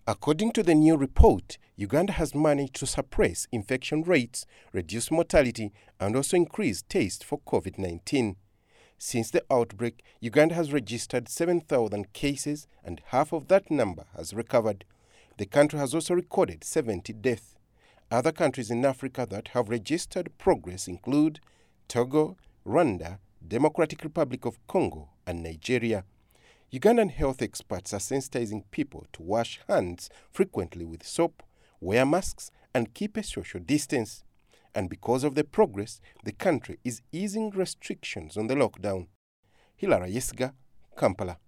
According to the new report, Uganda has managed to suppress infection rates, reduce mortality, and also increase tests for COVID-19. Since the outbreak, Uganda has registered 7,000 cases and half of that number has recovered. The country has also recorded 70 deaths. Other countries in Africa that have registered progress include Togo, Rwanda, Democratic Republic of Congo, and Nigeria. Ugandan health experts are sensitizing people to wash hands frequently with soap, wear masks, and keep a social distance. And because of the progress, the country is easing restrictions on the lockdown. Hilara Yesiga, Kampala.